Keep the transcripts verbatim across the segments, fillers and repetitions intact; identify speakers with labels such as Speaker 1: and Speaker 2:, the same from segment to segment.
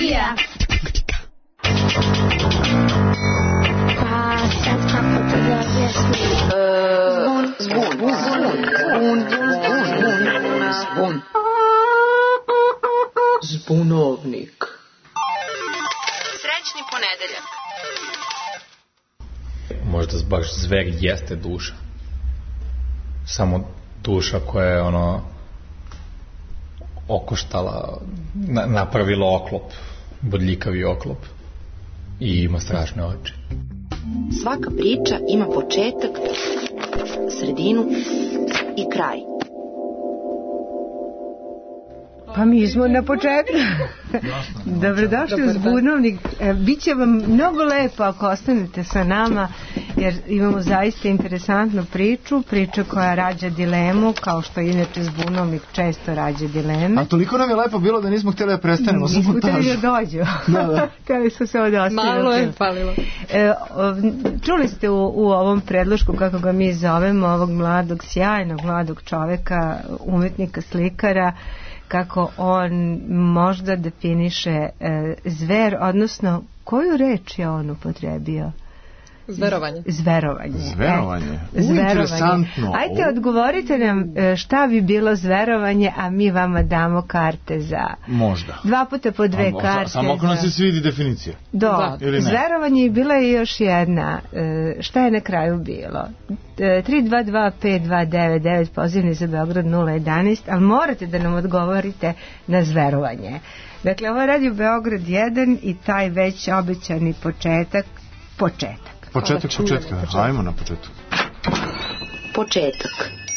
Speaker 1: Srbija. Pa sad kako to da objasnim? Zbun, zbun, zbun, zbun, zbun. Zbunovnik.
Speaker 2: Srećni ponedeljak.
Speaker 3: Možda baš zver jeste duša. Samo duša koja je ono okoštala, na, napravila oklop, bodljikavi oklop i ima strašne oči.
Speaker 4: Svaka priča ima početak, sredinu i kraj.
Speaker 5: Pa mi smo na početku. Dobrodošli u Zbunovnik. Biće vam mnogo lepo ako ostanete sa nama, jer imamo zaista interesantnu priču, priču koja rađa dilemu, kao što inače Zbunovnik često rađa dileme.
Speaker 6: A toliko nam je lepo bilo da nismo htjeli da prestanemo.
Speaker 5: Nismo htjeli da dođu. Da, da. Htjeli smo se ovdje ostaviti.
Speaker 2: Malo je falilo.
Speaker 5: E, čuli ste u, u ovom predlošku, kako ga mi zovemo, ovog mladog, sjajnog mladog čoveka, umetnika, slikara, kako on možda definiše e, zver, odnosno koju reč je on upotrebio?
Speaker 2: Zverovanje.
Speaker 5: Zverovanje.
Speaker 6: Zverovanje.
Speaker 5: E, zverovanje.
Speaker 6: Interesantno.
Speaker 5: Ajde, odgovorite nam šta bi bilo zverovanje, a mi vama damo karte za...
Speaker 6: Možda.
Speaker 5: Dva puta po dve
Speaker 6: Samo,
Speaker 5: karte.
Speaker 6: Samo ako nas se svidi definicija.
Speaker 5: Do,
Speaker 6: da.
Speaker 5: Zverovanje je bila i još jedna. E, šta je na kraju bilo? E, tri dva dva pet dva devet devet, pozivni za Beograd nula jedanaest, ali morate da nam odgovorite na zverovanje. Dakle, ovo je Radio Beograd jedan i taj već obećani početak, početak.
Speaker 6: Početak, početka. Ajmo na početak.
Speaker 4: Početak.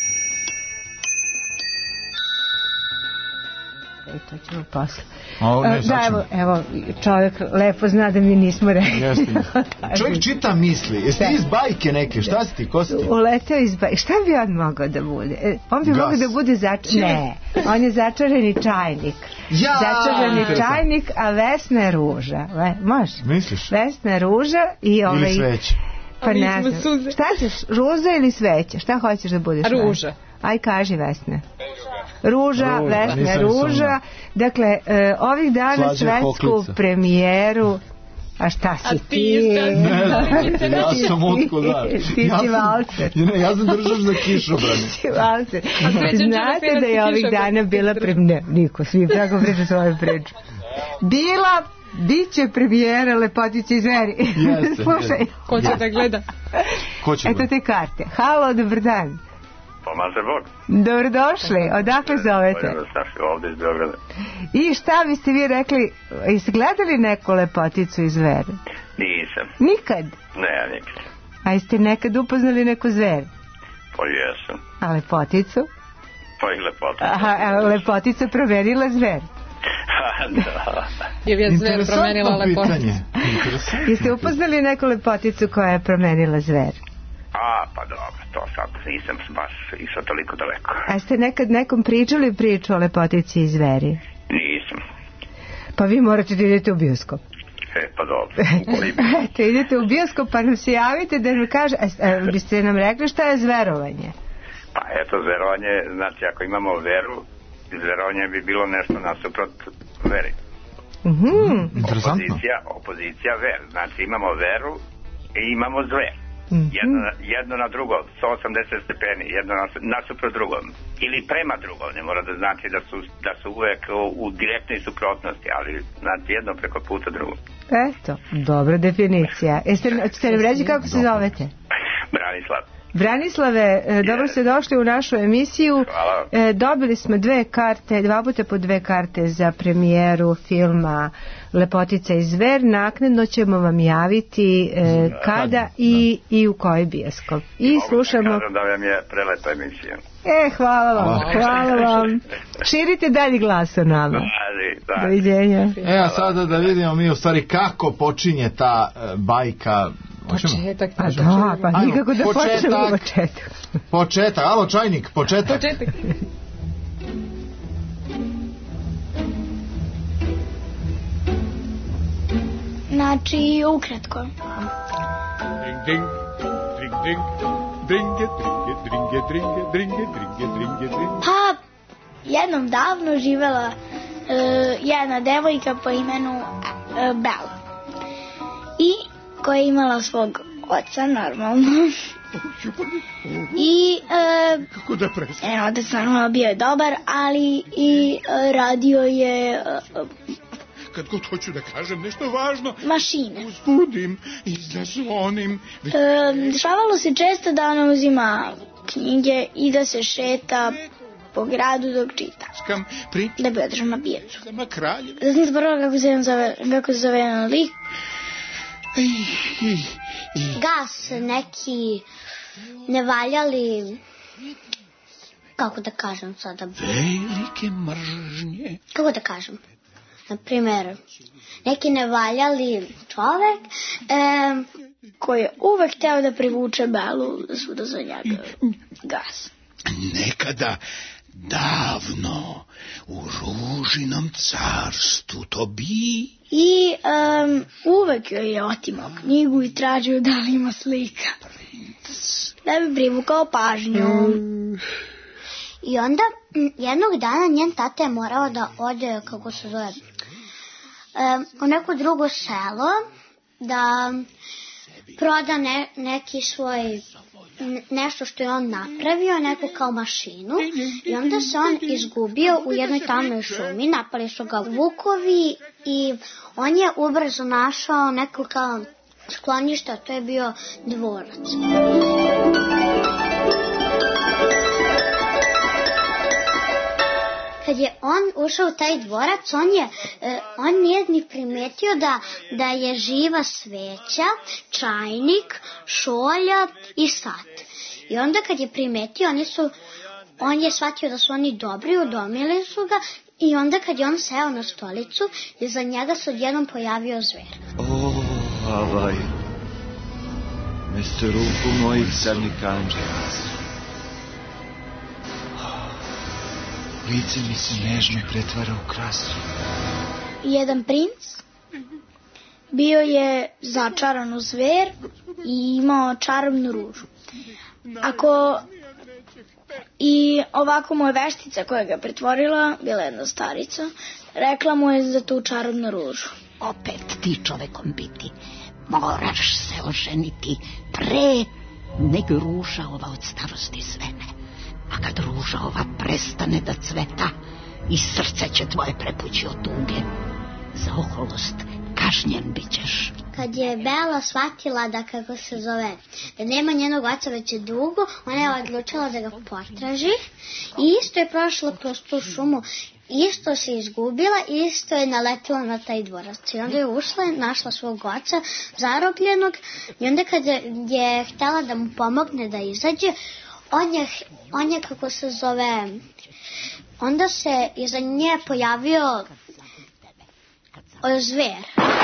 Speaker 5: E, to ćemo posle.
Speaker 6: O, ne,
Speaker 5: da, evo, evo, čovjek lepo zna da mi nismo rekli.
Speaker 6: Jeste. Čovjek čita misli. Jeste iz bajke neke? Šta si ti? Ko si ti?
Speaker 5: Uleteo iz bajke. Šta bi on mogao da bude? On bi mogao da bude začarani. Ne, on je začarani čajnik.
Speaker 6: Ja!
Speaker 5: Začarani čajnik, a Vesna je ruža. Le, može?
Speaker 6: Misliš?
Speaker 5: Vesna je ruža i ovaj...
Speaker 6: Ili sveće.
Speaker 5: Pa ne znam. Suze. Šta ćeš? Ruža ili sveće? Šta hoćeš da budeš?
Speaker 2: Ruža.
Speaker 5: Aj, kaži Vesna. Ruža, Vesna, ruža. Dakle, e, ovih dana
Speaker 6: Slađa
Speaker 5: svetsku
Speaker 6: Hoklica.
Speaker 5: Premijeru. A šta si
Speaker 2: A
Speaker 5: ti?
Speaker 2: ti?
Speaker 6: Ne znam, ja sam otko da.
Speaker 5: Ti
Speaker 6: ja
Speaker 5: si
Speaker 6: sam,
Speaker 5: valcer.
Speaker 6: Ne, ja sam držaš za kišobrane.
Speaker 5: Ti si valcer. Znate da je ovih dana bila premijera. Ne, niko, svi tako priča svoju priču. Bila, bit će premijera Lepotice i zveri.
Speaker 6: Jeste.
Speaker 5: Slušaj.
Speaker 2: Ko će da gleda?
Speaker 6: Ko će
Speaker 5: Eto
Speaker 6: gleda?
Speaker 5: te karte. Halo, dobar dan.
Speaker 7: Pomaže Bog.
Speaker 5: Dobrodošli. Odakle zovete?
Speaker 7: Ovdje iz Beograda.
Speaker 5: I šta biste vi rekli? Jeste gledali neku Lepoticu i zveri?
Speaker 7: Nisam.
Speaker 5: Nikad?
Speaker 7: Ne, nikad.
Speaker 5: A jeste nekad upoznali neku zver?
Speaker 7: Pa jesam.
Speaker 5: A Lepoticu?
Speaker 7: Pa i lepota.
Speaker 5: Aha, a Lepotica promenila zver.
Speaker 7: Da.
Speaker 2: Ili je zver promenila lepoticu?
Speaker 5: Jeste upoznali neku Lepoticu koja je promenila zver?
Speaker 7: A, pa dobro, to sad nisam baš išao toliko daleko.
Speaker 5: A ste nekad nekom pričali priču o Lepotici i zveri?
Speaker 7: Nisam.
Speaker 5: Pa vi morate da idete u bioskop.
Speaker 7: E, pa dobro.
Speaker 5: Eto, idete u bioskop pa nam se javite da nam kaže, a, biste nam rekli šta je zverovanje?
Speaker 7: Pa eto, zverovanje, znači ako imamo veru, zverovanje bi bilo nešto nasuprot veri.
Speaker 5: Mhm.
Speaker 6: Interesantno.
Speaker 7: Opozicija, opozicija ver. Znači imamo veru i imamo zver.
Speaker 5: Mm-hmm.
Speaker 7: Jedno, jedno na drugo, sto osamdeset stepeni, jedno nasuprot drugom. Ili prema drugom, ne mora da znači da su, da su uvek u, u direktnoj suprotnosti, ali znači jedno preko puta drugom.
Speaker 5: Eto, dobra definicija. Jeste, ćete nam reći kako se zovete?
Speaker 7: Branislav.
Speaker 5: Branislave, yes. Dobro ste došli u našu emisiju.
Speaker 7: Hvala.
Speaker 5: Dobili smo dve karte, dva puta po dve karte za premijeru filma Lepotica i zver. Naknadno ćemo vam javiti eh, kada i, i u koji bioskop. I
Speaker 7: mogu
Speaker 5: slušamo...
Speaker 7: da kažem da vam je prelepa emisija.
Speaker 5: E, hvala vam, hvala vam. Širite dalje glas o nama.
Speaker 7: Dali, dali.
Speaker 5: Doviđenja.
Speaker 6: E, a sada da vidimo mi u stvari kako počinje ta e, bajka.
Speaker 2: Početak.
Speaker 5: Pa da, pa
Speaker 6: Ajmo,
Speaker 5: nikako da
Speaker 6: početak.
Speaker 5: počnemo početak.
Speaker 6: Početak, alo čajnik, početak.
Speaker 2: Početak.
Speaker 1: Znači, ukratko.
Speaker 8: Ding, ding, ding, ding, dringe, dringe, dringe, dringe, dringe, dringe, dringe, dringe.
Speaker 1: Pa, jednom davno živela
Speaker 9: jedna devojka po imenu Bela. I koja je imala svog oca, normalno. I
Speaker 8: kako depresija.
Speaker 9: E, otac normalno bio je dobar, ali i radio je
Speaker 8: kad god hoću da kažem nešto važno,
Speaker 9: mašine.
Speaker 8: Uzbudim i zazvonim.
Speaker 9: E, dešavalo se često da ona uzima knjige i da se šeta po gradu dok čita. Da bi održao na pijacu. Da sam zaboravila kako se zove, kako se zove jedan lik.
Speaker 10: Gas, neki nevaljali, kako da kažem sada,
Speaker 8: velike mržnje.
Speaker 10: Kako da kažem? Na primjer, neki nevaljali čovek e,
Speaker 9: koji je uvek hteo da privuče Belu svuda za njega gas.
Speaker 8: Nekada davno u Ružinom carstvu to bi...
Speaker 9: I um, uvek joj je otimao knjigu i tražio da li ima slika. Da bi privukao pažnju. Mm.
Speaker 10: I onda jednog dana njen tata je morao da ode, kako se zove, um, u neko drugo selo, da proda ne, neki svoj... nešto što je on napravio, neku kao mašinu, i onda se on izgubio u jednoj tamnoj šumi, napali su ga vukovi i on je ubrzo našao neko kao sklonište, a to je bio dvorac. Kad je on ušao u taj dvorac, on, je, eh, on nije ni primetio da, da je živa sveća, čajnik, šolja i sat. I onda kad je primetio, oni su, on je shvatio da su oni dobri, udomili su ga, i onda kad je on seo na stolicu, iza njega se odjednom pojavio zver.
Speaker 11: O, avaj, mesto ruku mojih crnih anđela. Lice mi se nežno pretvara u krasu.
Speaker 9: Jedan princ bio je začaran u zver i imao čarobnu ružu. Ako i ovako mu je veštica koja ga pretvorila, bila jedna starica, rekla mu je za tu čarobnu ružu.
Speaker 12: Opet ti čovekom biti, moraš se oženiti pre nego ruža ova od starosti svene. A kad ruža ova prestane da cveta, i srce će tvoje prepući od tuge. Za oholost kažnjen bit ćeš.
Speaker 10: Kad je Bela shvatila da, kako se zove, da nema njenog oca već je dugo, ona je odlučila da ga potraži i isto je prošla kroz tu šumu, isto se izgubila, isto je naletila na taj dvorac. I onda je ušla i našla svog oca zarobljenog, i onda kad je, je htjela da mu pomogne da izađe, On je, on je, kako se zove, onda se iza nje pojavio zver.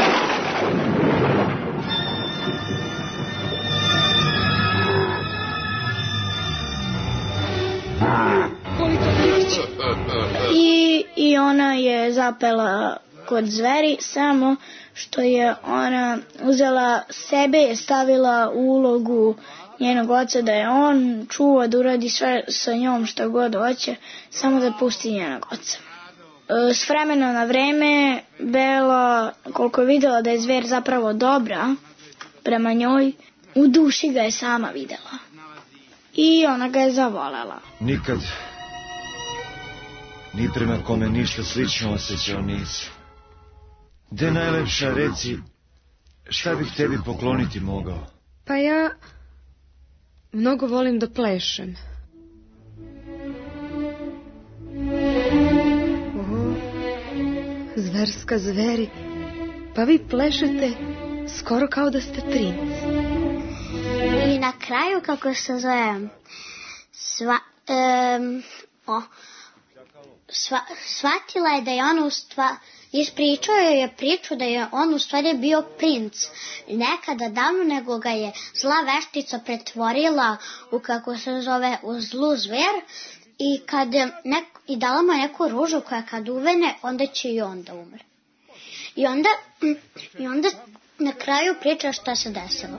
Speaker 9: I, I ona je zapela kod zveri, samo što je ona uzela sebe, je stavila u ulogu njenog oca, da je on čuva, da uradi sve sa njom što god hoće, samo da pusti njenog oca. S vremena na vreme Bela, koliko je videla da je zver zapravo dobra prema njoj, u duši ga je sama videla. I ona ga je zavolela.
Speaker 11: Nikad, ni prema kome ništa slično osjećao nisam. Gde najlepša, reci, šta bih tebi pokloniti mogao?
Speaker 2: Pa ja mnogo volim da plešem. O, zverska zveri, pa vi plešete skoro kao da ste princ.
Speaker 10: I na kraju, kako se zove, sva, um, o, sva, shvatila je da je on u stvari, ispričao je priču da je on u stvari bio princ nekada davno, nego ga je zla veštica pretvorila u, kako se zove, u zlu zver, i, kad nek, i dala mu neku ružu koja kad uvene, onda će i onda umre. I onda, i onda na kraju priča šta se desilo.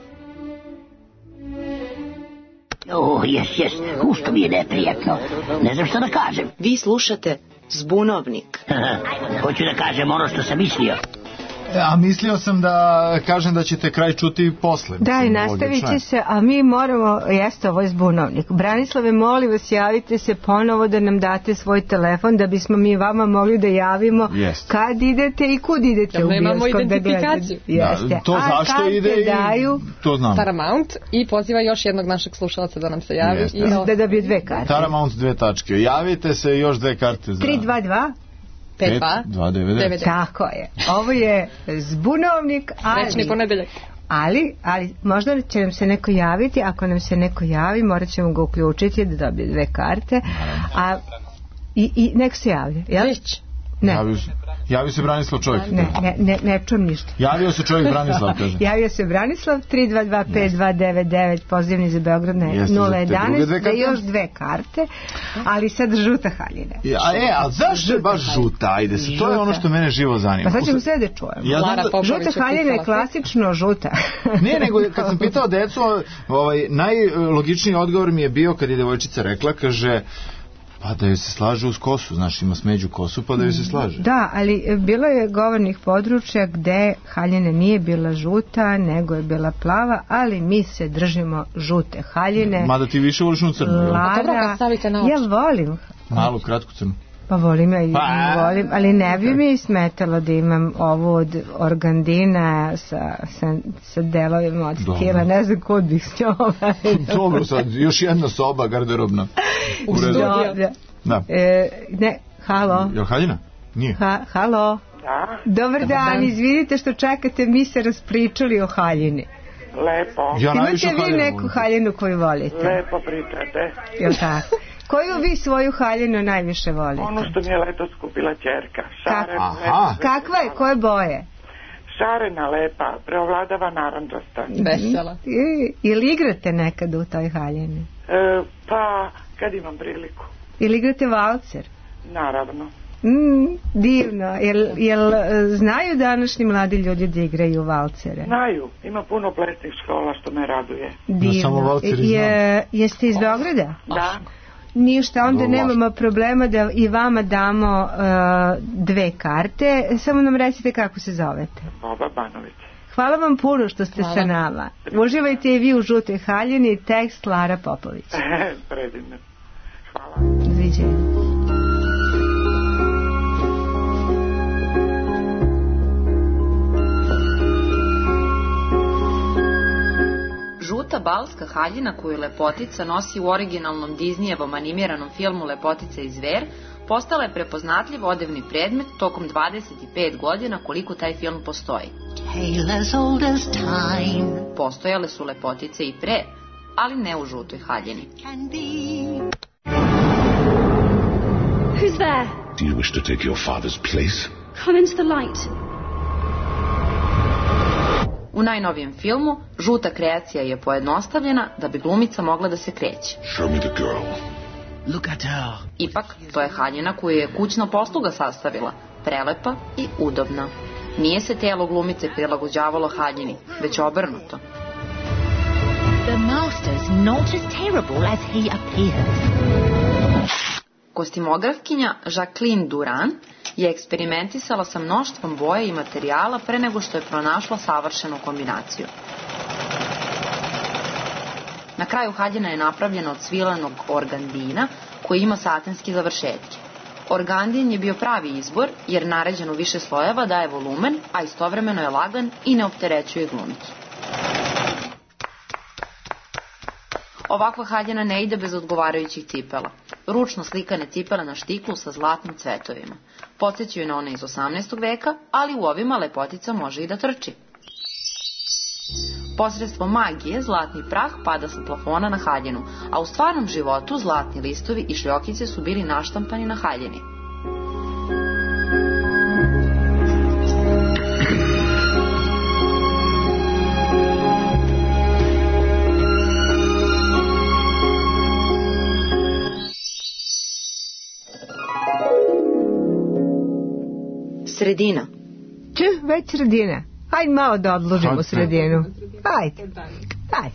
Speaker 12: O, jes, jes, ušto mi je neprijatno. Ne znam što da kažem.
Speaker 4: Vi slušate Zbunovnik.
Speaker 12: Hoću da kažem ono što sam mislio.
Speaker 6: A mislio sam da kažem da ćete kraj čuti posle.
Speaker 5: Da, i nastavit će se, a mi moramo, jeste, ovo je Zbunovnik. Branislave, molim vas, javite se ponovo da nam date svoj telefon, da bismo mi vama mogli da javimo
Speaker 6: Jest.
Speaker 5: kad idete i kud idete u bioskop da gledate. Jeste.
Speaker 6: Da, to
Speaker 5: a
Speaker 6: zašto ide i
Speaker 5: daju
Speaker 6: to znam.
Speaker 13: Paramount i poziva još jednog našeg slušalca da nam se javi.
Speaker 6: Jeste.
Speaker 13: I da,
Speaker 5: da dobije dve karte.
Speaker 6: Paramount dve tačke. Javite se i još dve karte za...
Speaker 5: tri dva dva
Speaker 13: pet dva devet devet.
Speaker 5: Tako je. Ovo je Zbunovnik, ali...
Speaker 13: Večni ponedeljak.
Speaker 5: Ali, ali možda će nam se neko javiti, ako nam se neko javi, morat ćemo ga uključiti da dobije dve karte. A, i, i nek se javlja, jel?
Speaker 13: Već.
Speaker 5: Ne.
Speaker 6: Javio se, javio se Branislav čovjek.
Speaker 5: Ne, ne, ne, ne čujem ništa.
Speaker 6: Javio se čovjek Branislav, kaže.
Speaker 5: Javio se Branislav, tri dva dva pet dva devet devet, pozivni za Beograd na nula jedanaest, da još dve karte, ali sad žuta haljina.
Speaker 6: A e, a zašto je baš žuta? Ajde se, to je ono što mene živo zanima.
Speaker 5: Pa sad ćemo sve da čujemo.
Speaker 6: Ja
Speaker 5: da, žuta haljina je klasično žuta.
Speaker 6: Ne, nego kad sam pitao decu, ovaj, najlogičniji odgovor mi je bio kad je devojčica rekla, kaže... Pa da joj se slaže uz kosu, znaš, ima smeđu kosu, pa da joj se slaže.
Speaker 5: Da, ali bilo je govornih područja gde haljina nije bila žuta, nego je bila plava, ali mi se držimo žute haljine.
Speaker 6: Mada ti više voliš u crnu, jel?
Speaker 5: Lara,
Speaker 13: dobro kad stavite na oči.
Speaker 5: Ja volim.
Speaker 6: Malu, kratku crnu.
Speaker 5: Pa volim ja i
Speaker 6: pa.
Speaker 5: volim, ali ne bi mi smetalo da imam ovu od organdina sa, sa, sa delovima od tijela, ne znam kod bih s njom.
Speaker 6: Dobro, sad, još jedna soba garderobna.
Speaker 5: Dobro.
Speaker 6: Da.
Speaker 5: E, ne, halo.
Speaker 6: Jel haljina? Nije.
Speaker 5: Ha, halo.
Speaker 14: Da.
Speaker 5: Dobar dan, dan, izvinite što čekate, mi se raspričali o haljini.
Speaker 14: Lepo.
Speaker 6: Ja
Speaker 5: imate vi neku haljinu koju volite?
Speaker 14: Lepo pričate.
Speaker 5: Jel tako? Koju vi svoju haljinu najviše volite?
Speaker 14: Ono što mi je letos kupila ćerka. Šarena,
Speaker 5: Aha. Kakva je? Koje boje?
Speaker 14: Šarena, lepa, preovladava narandžasta.
Speaker 13: Vesela.
Speaker 5: Ili igrate nekad u toj haljini?
Speaker 14: E, pa, kad imam priliku.
Speaker 5: Ili igrate valcer?
Speaker 14: Naravno.
Speaker 5: Mm, divno. Jel, jel znaju današnji mladi ljudi da igraju valcere?
Speaker 14: Znaju. Ima puno plesnih škola što me raduje.
Speaker 5: Divno.
Speaker 6: Samo valceri
Speaker 5: Je, jeste iz Beograda?
Speaker 14: Da.
Speaker 5: Ništa, onda nemamo problema da i vama damo uh, dve karte. Samo nam recite kako se zovete.
Speaker 14: Boba Banović.
Speaker 5: Hvala vam puno što ste Hvala. sa nama. Uživajte i vi u žutoj haljini. Tekst Lara Popović.
Speaker 14: Predivno. Hvala.
Speaker 5: Zviđenje.
Speaker 15: Žuta balska haljina koju Lepotica nosi u originalnom Disneyevom animiranom filmu Lepotica i zver postala je prepoznatljiv odevni predmet tokom dvadeset pet godina koliko taj film postoji. Postojale su lepotice i pre, ali ne u žutoj haljini.
Speaker 16: Who's there?
Speaker 8: Do you wish to take your father's place?
Speaker 16: Come into the light.
Speaker 15: U najnovijem filmu, žuta kreacija je pojednostavljena da bi glumica mogla da se kreće.
Speaker 8: Show me the girl.
Speaker 12: Look at her.
Speaker 15: Ipak, to je haljina koju je kućna posluga sastavila, prelepa i udobna. Nije se telo glumice prilagođavalo haljini, već obrnuto.
Speaker 12: The master's not as terrible as he appears.
Speaker 15: Kostimografkinja Jacqueline Durand je eksperimentisala sa mnoštvom boja i materijala pre nego što je pronašla savršenu kombinaciju. Na kraju haljina je napravljena od svilenog organdina koji ima satinske završetke. Organdin je bio pravi izbor jer naređen u više slojeva daje volumen, a istovremeno je lagan i ne opterećuje glumicu. Ovakva haljina ne ide bez odgovarajućih cipela. Ručno slikane cipele na štiklu sa zlatnim cvetovima. Podsjećaju na one iz osamnaestog veka, ali u ovima Lepotica može i da trči. Posredstvom magije zlatni prah pada sa plafona na haljinu, a u stvarnom životu zlatni listovi i šljokice su bili naštampani na haljini. Sredina.
Speaker 5: Če, već sredina. Hajde malo da odložimo sredinu. Hajde. Hajde.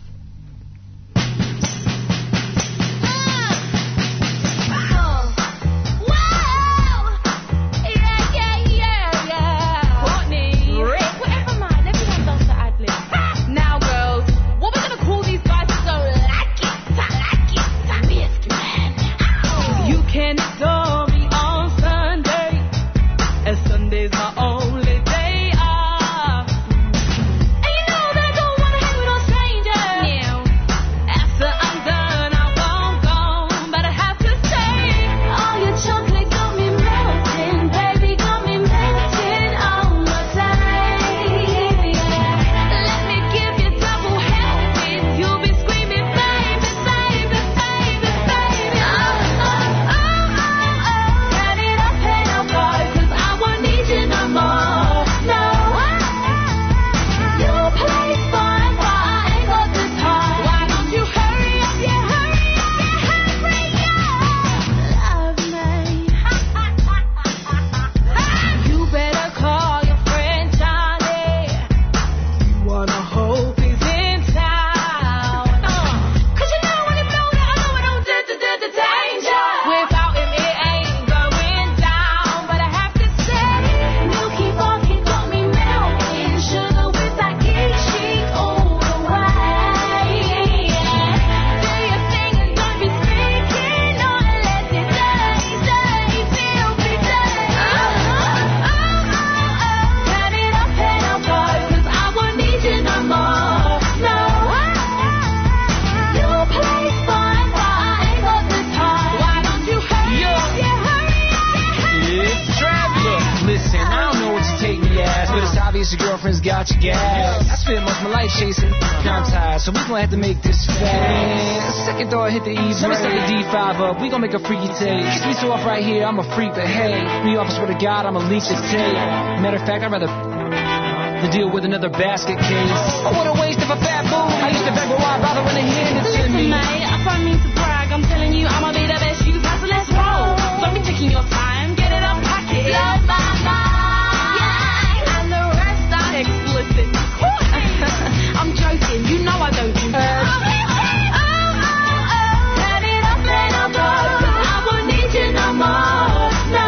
Speaker 17: case your girlfriend's got your gas. I spent most of my life chasing, now I'm tired, so we gon' have to make this fast. Second thought hit the E-brake, let me set the D five up, we gon' make a freaky taste. Kiss me so off right here, I'm a freak, but hey, me off, I swear to God, I'm a leak to take. Matter of fact, I'd rather to deal with another basket case. Oh, what a waste of a fat boo. I used to beg, but why bother when they hand it to
Speaker 18: Listen,
Speaker 17: me?
Speaker 18: mate, I don't mean to brag, I'm telling you, I'ma be the best you've had, so let's roll. Don't be taking your time, get it up, pack it. Blow my mind. Yeah, and the rest are explicit. I'm joking, you know I don't do that. Oh, oh, oh, oh. Turn it up and up, I won't need you no more. No,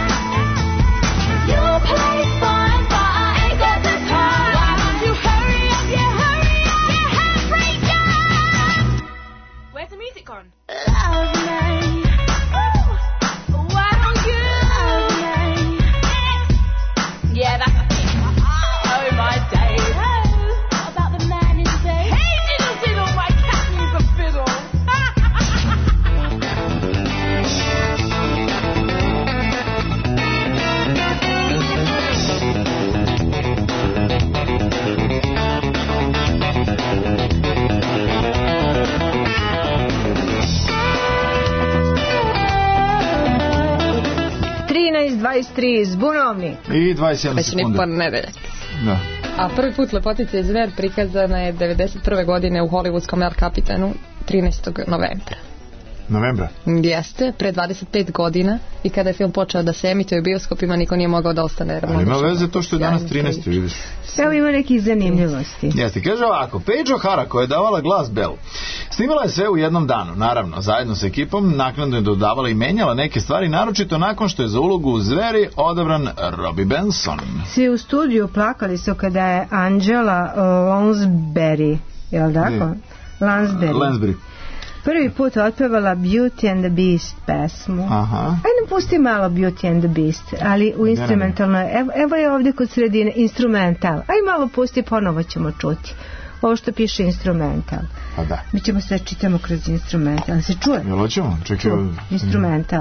Speaker 18: your place fine, but I ain't got the time. Why don't you hurry up, yeah, hurry up, yeah, hurry up. Where's the music gone? Love me. Why don't you love me? Yeah, that's a thing. Oh my days. What about the man in the bed? Hey, diddle diddle, my cat needs a fiddle.
Speaker 5: trinaest dvadeset tri zbunovni.
Speaker 6: I dvadeset sedam
Speaker 13: Već ni
Speaker 6: sekunde.
Speaker 13: ponedeljak.
Speaker 6: Da.
Speaker 13: A prvi put Lepotica i zver prikazana je devedeset prve godine u hollywoodskom El Capitanu trinaestog novembra.
Speaker 6: Novembra?
Speaker 13: Jeste, pre dvadeset pet godina i kada je film počeo da se emituje u bioskopima niko nije mogao da ostane.
Speaker 6: Ali ima veze to što je danas trinaesti vidiš.
Speaker 5: Evo ima nekih zanimljivosti.
Speaker 6: Jeste, kaže ovako, Paige O'Hara koja je davala glas Belle, snimala je sve u jednom danu, naravno, zajedno sa ekipom, naknadno je dodavala i menjala neke stvari, naročito nakon što je za ulogu u Zveri odabran Robbie Benson.
Speaker 5: Svi u studiju plakali su kada je Angela Lansbury, je li tako? Lansbury.
Speaker 6: Lansbury.
Speaker 5: Prvi put otpevala Beauty and the Beast pesmu.
Speaker 6: Aha.
Speaker 5: Ajde pusti malo Beauty and the Beast, ali u instrumentalnoj. Evo, evo je ovdje kod sredine instrumental. Ajde malo pusti, ponovo ćemo čuti. Ovo što piše instrumental.
Speaker 6: Pa da.
Speaker 5: Mi ćemo sve čitamo kroz instrumental. Se čuje?
Speaker 6: Jel hoćemo? Čekaj.
Speaker 5: Instrumental.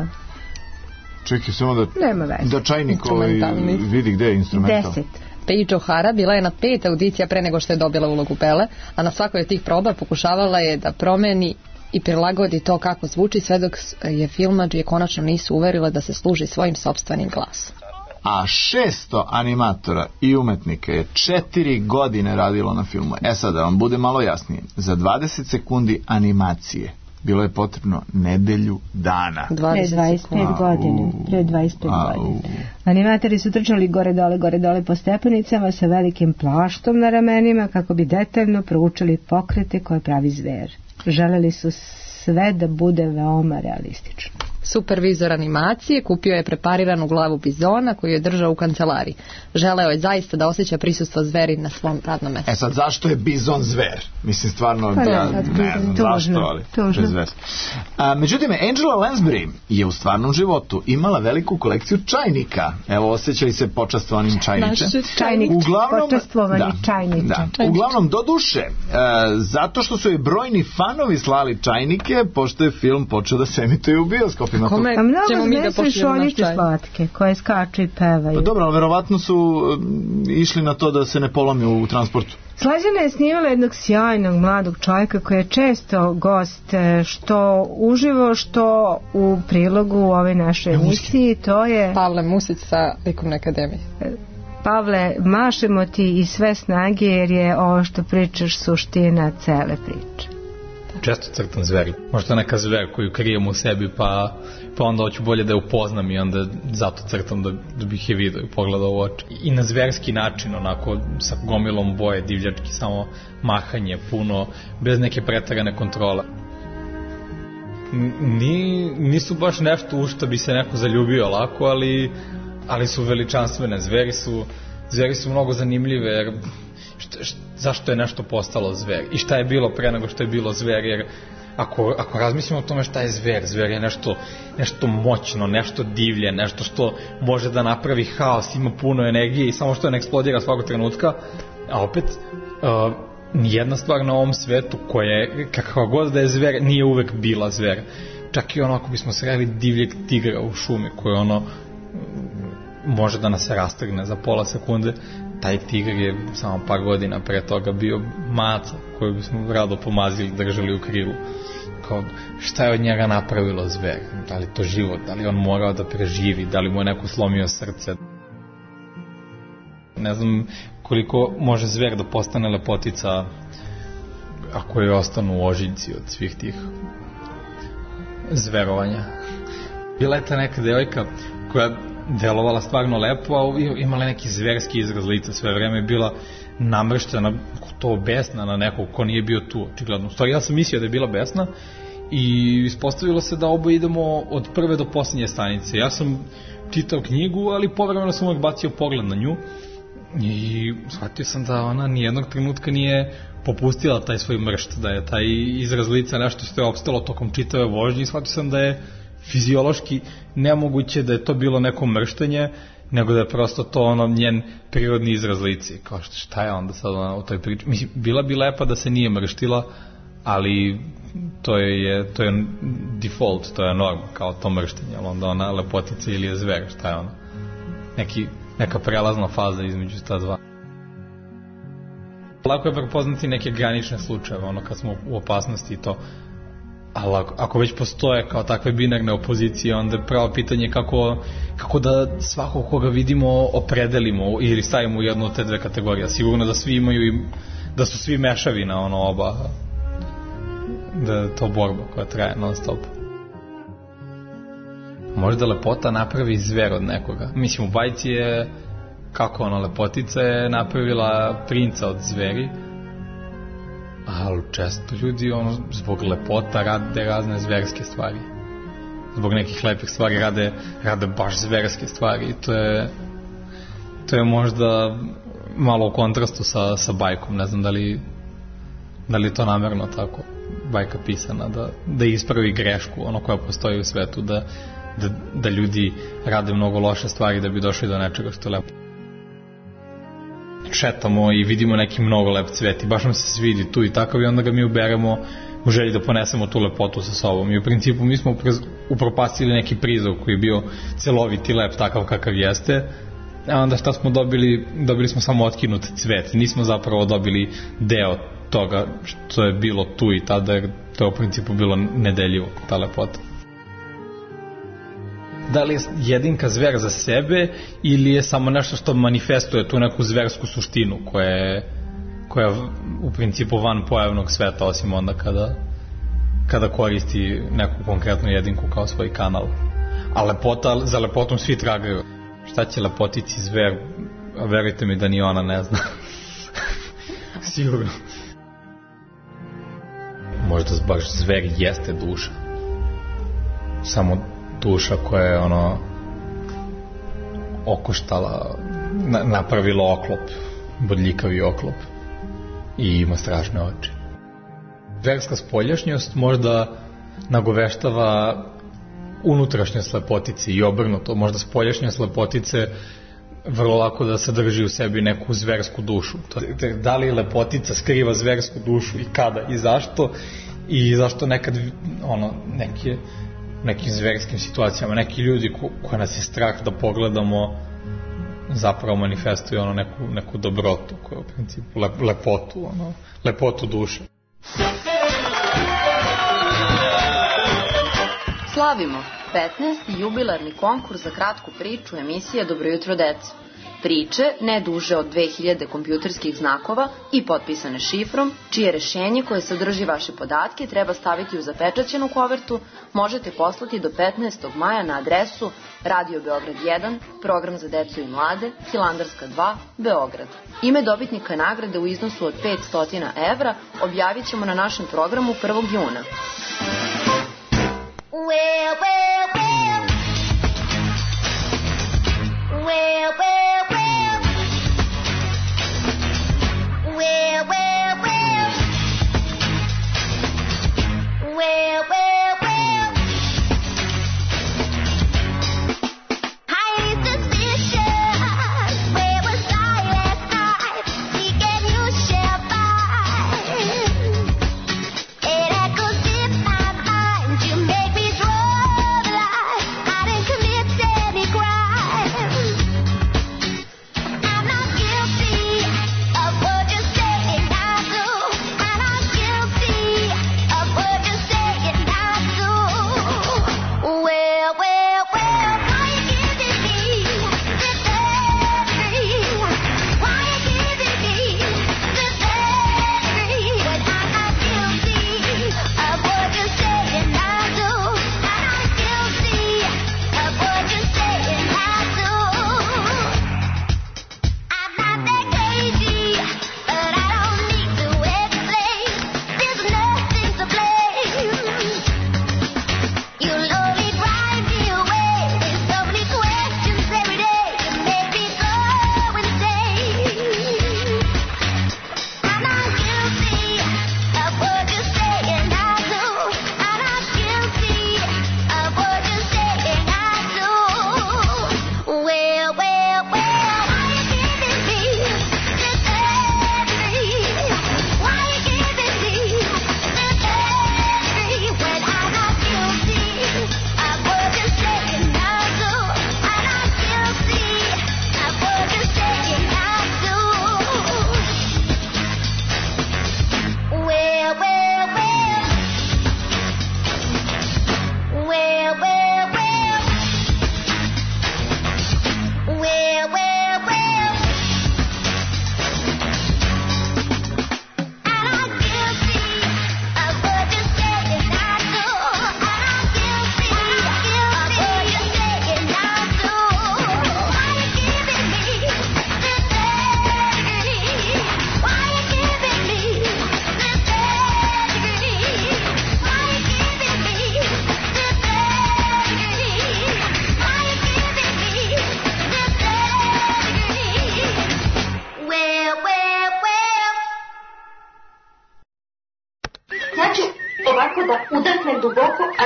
Speaker 6: Čekaj, samo da,
Speaker 5: Nema veze.
Speaker 6: da čajnik ovaj vidi gde je instrumental.
Speaker 5: Deset.
Speaker 13: Paige O'Hara bila je na pet audicija pre nego što je dobila ulogu Belle, a na svakoj od tih proba pokušavala je da promeni i prilagodi to kako zvuči, sve dok je filmadžije konačno nisu uverile da se služi svojim sopstvenim glasom.
Speaker 6: A šesto animatora i umetnika je četiri godine radilo na filmu. E sad, da vam bude malo jasnije, za dvadeset sekundi animacije bilo je potrebno nedelju dana.
Speaker 5: Pre dvadeset pet godine. Pre dvadeset pet godine. Animatori su trčali gore dole, gore dole po stepenicama sa velikim plaštom na ramenima kako bi detaljno proučili pokrete koje pravi zver. Želeli su sve da bude veoma realistično.
Speaker 13: Supervizor animacije kupio je prepariranu glavu bizona koju je držao u kancelariji. Želeo je zaista da osjeća prisustvo zveri na svom radnom mjestu.
Speaker 6: E sad, zašto je bizon zver? Mislim, stvarno,
Speaker 5: pa
Speaker 6: ja
Speaker 5: ne,
Speaker 6: ne znam zašto, ali
Speaker 5: tužno.
Speaker 6: A, međutim, Angela Lansbury je u stvarnom životu imala veliku kolekciju čajnika. Evo, osjećali se počastvovanim čajniče.
Speaker 5: Čajnik,
Speaker 6: uglavnom,
Speaker 5: počastvovani
Speaker 6: da,
Speaker 5: čajniče.
Speaker 6: Da, uglavnom, do duše, e, zato što su je brojni fanovi slali čajnike, pošto je film počeo da se emituje u bioskopima.
Speaker 5: Kome a mnogo zve su šoljice slatke koje skaču i pevaju.
Speaker 6: Pa dobro, ali verovatno su um, išli na to da se ne polomi u transportu.
Speaker 5: Slađana je snimala jednog sjajnog mladog čovjeka koji je često gost što uživo, što u prilogu u ovoj našoj emisiji. To je
Speaker 13: Pavle Music sa Likovne akademije.
Speaker 5: Pavle, mašemo ti i sve snage jer je ovo što pričaš suština cele priče.
Speaker 3: Često crtam zveri. Možda neka zver koju krijem u sebi, pa, pa onda hoću bolje da je upoznam i onda zato crtam da, da bih je vidio i pogledao u oči. I na zverski način, onako, sa gomilom boje, divljački, samo mahanje, puno, bez neke preterane kontrole. Ni, nisu baš nešto u što bi se neko zaljubio lako, ali, ali su veličanstvene. Zveri su, zveri su mnogo zanimljive, jer Šta, šta, zašto je nešto postalo zver i šta je bilo pre nego što je bilo zver, jer ako, ako razmislimo o tome šta je zver, zver je nešto, nešto moćno, nešto divlje, nešto što može da napravi haos, ima puno energije i samo što ne eksplodira svakog trenutka, a opet uh, nijedna stvar na ovom svetu koja je, kakva god da je zver, nije uvek bila zver. Čak i ono ako bismo sreli divljeg tigra u šumi koji ono može da nas rastrgne za pola sekunde. Taj tigar je samo par godina pre toga bio maca koju bismo rado pomazili, držali u krilu. Kao, šta je od njega napravilo zver? Da li to život? Da li on morao da preživi? Da li mu je neko slomio srce? Ne znam koliko može zver da postane lepotica ako je ostanu ožiljci od svih tih zverovanja. Bila je ta neka devojka koja delovala stvarno lepo, a imala neki zverski izraz lica, sve vreme je bila namrštena, to besna na nekog ko nije bio tu, očigledno. U stvari, ja sam mislio da je bila besna i ispostavilo se da oba idemo od prve do posljednje stanice. Ja sam čitao knjigu, ali povremeno sam uvijek bacio pogled na nju i shvatio sam da ona nijednog trenutka nije popustila taj svoj mršt, da je taj izraz lica nešto što je opstalo tokom čitave vožnje i shvatio sam da je fiziološki nemoguće da je to bilo neko mrštenje, nego da je prosto to ono njen prirodni izraz lica. Kao što, šta je onda sad ona u toj priči? Mislim, bila bi lepa da se nije mrštila, ali to je, to je default, to je norma, kao to mrštenje, ali onda ona lepotica ili je zver, šta je ona? Neki, neka prelazna faza između ta dva. Lako je prepoznati neke granične slučajeve, ono kad smo u opasnosti i to, ali ako, ako već postoje kao takve binarne opozicije, onda je pravo pitanje kako, kako da svakog koga vidimo opredelimo ili stavimo u jednu od te dve kategorije. Sigurno da svi imaju, da su svi mešavi na ono oba, da je to borba koja traje non stop. Možda lepota napravi zver od nekoga. Mislim, u bajci je kako ona lepotica je napravila princa od zveri, ali često ljudi ono, zbog lepota rade razne zverske stvari. Zbog nekih lepih stvari rade, rade baš zverske stvari i to je to je možda malo u kontrastu sa, sa bajkom. Ne znam da li da li je to namerno tako bajka pisana, da, da ispravi grešku ono koja postoji u svetu, da, da, da ljudi rade mnogo loše stvari da bi došli do nečega što je lepo. Šetamo i vidimo neki mnogo lep cvet i baš nam se svidi tu i takav i onda ga mi uberemo u želji da ponesemo tu lepotu sa sobom i u principu mi smo upropastili neki prizor koji je bio celovit i lep takav kakav jeste, a onda šta smo dobili? Dobili smo samo otkinut cvet, nismo zapravo dobili deo toga što je bilo tu i tada, jer to je u principu bilo nedeljivo, ta lepota. Da li je jedinka zver za sebe ili je samo nešto što manifestuje tu neku zversku suštinu koja je, koja je u principu van pojavnog sveta, osim onda kada, kada koristi neku konkretnu jedinku kao svoj kanal. A lepota, za lepotom svi tragaju. Šta će lepotici zver? Verujte mi da ni ona ne zna. Sigurno. Možda baš zver jeste duša. Samo duša koja je ono okoštala, na, napravila oklop, bodljikavi oklop i ima strašne oči. Zverska spoljašnjost možda nagoveštava unutrašnjost lepotice i obrnuto, možda spoljašnjost lepotice vrlo lako da sadrži u sebi neku zversku dušu. Da li lepotica skriva zversku dušu i kada i zašto, i zašto nekad ono, neke nekim zverskim situacijama, neki ljudi ko, koje nas je strah da pogledamo zapravo manifestuju ono neku, neku dobrotu koja je u principu lep, lepotu, ono, lepotu duše.
Speaker 15: Slavimo petnaesti jubilarni konkurs za kratku priču emisije Dobro jutro deco. Priče ne duže od dve hiljade kompjuterskih znakova i potpisane šifrom, čije rešenje koje sadrži vaše podatke treba staviti u zapečaćenu kovertu, možete poslati do petnaestog maja na adresu Radio Beograd jedan, program za decu i mlade, Hilandarska dva, Beograd. Ime dobitnika nagrade u iznosu od petsto evra objavit ćemo na našem programu prvog juna.
Speaker 18: Well, well, well. Well, well, well. Well, well, well. Well, well, well. Hi, suspicious. Where was I last night? Seeking you shall find. It echoes in my mind. You make me draw.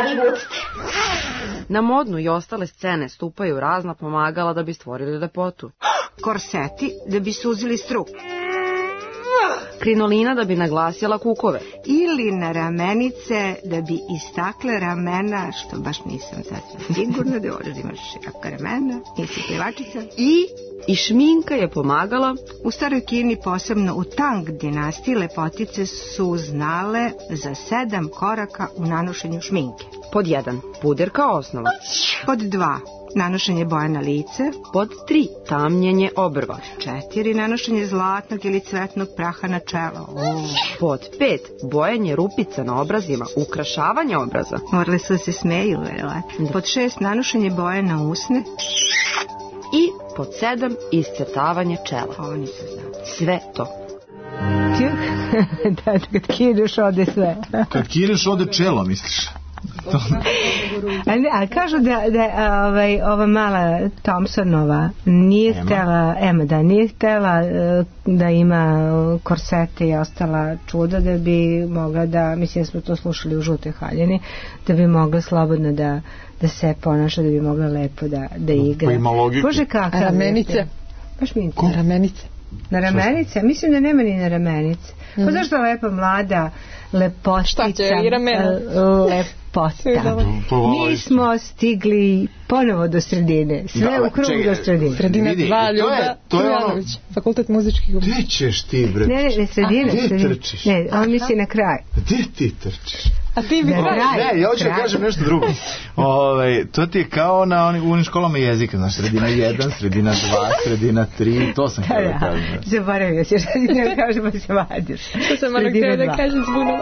Speaker 4: a vi vucite.
Speaker 19: Na modnu i ostale scene stupaju razna pomagala da bi stvorili lepotu.
Speaker 5: Korseti da bi suzili struk.
Speaker 19: Krinolina da bi naglasila kukove.
Speaker 5: Ili na ramenice da bi istakle ramena, što baš nisam sasvim sigurna, da ovdje imaš širaka ramena, nisi plivačica.
Speaker 19: I I šminka je pomagala.
Speaker 5: U staroj Kini, posebno u Tang dinastiji, lepotice su znale za sedam koraka u nanošenju šminke.
Speaker 19: Pod jedan, puder kao osnova.
Speaker 5: Pod dva, nanošenje boja na lice.
Speaker 19: Pod tri, tamnjenje obrva.
Speaker 5: Četiri, nanošenje zlatnog ili cvetnog praha na čelo. Oh.
Speaker 19: Pod pet, bojanje rupica na obrazima, ukrašavanje obraza.
Speaker 5: Morali su se smeju, verovatno. Pod šest, nanošenje boje na usne.
Speaker 19: I pod sedam, iscrtavanje čela.
Speaker 5: Ovo nisam znao.
Speaker 19: Sve to.
Speaker 5: Da, kad kideš ode sve.
Speaker 6: Kad kideš ode čelo, misliš?
Speaker 5: Ali, ali kažu da, da ovaj, ova mala Thompsonova nije
Speaker 6: Ema.
Speaker 5: htjela, Ema, da nije htjela da ima korsete i ostala čuda da bi mogla da, mislim da smo to slušali u Žutoj haljini, da bi mogla slobodno da, da se ponaša, da bi mogla lepo da, da igra.
Speaker 6: Pa ima logiku.
Speaker 5: Bože kakav.
Speaker 13: A ramenice?
Speaker 5: Baš mi
Speaker 13: Na ramenice.
Speaker 5: Na ramenice? Mislim da nema ni na ramenice. Mm. Pa zašto je lepa mlada lepotica?
Speaker 13: Šta će i ramena?
Speaker 5: Lepota. Mi smo stigli ponovo do sredine. Sve
Speaker 6: da,
Speaker 5: u krug
Speaker 6: čekaj,
Speaker 5: do sredine.
Speaker 13: Sredina dva, Ljuba Trujanović. Fakultet muzičkih umjetnosti.
Speaker 6: Gdje ćeš ti, bre?
Speaker 5: Ne, ne, ne, sredina.
Speaker 6: Gdje
Speaker 5: sredina.
Speaker 6: trčiš?
Speaker 5: Ne, on misli na kraj.
Speaker 6: Gdje ti trčiš?
Speaker 13: A ti bi kraj.
Speaker 6: Ne, ja hoću da kažem nešto drugo. Ove, to ti je kao na onim, u onim školama jezika, znaš, sredina jedan, sredina dva, sredina tri, to sam htio da kažem.
Speaker 5: Zaboravio si, što ti ne kažem, pa se vadiš.
Speaker 13: To sam malo htio da kažem zbunom.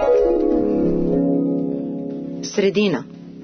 Speaker 4: Sredina.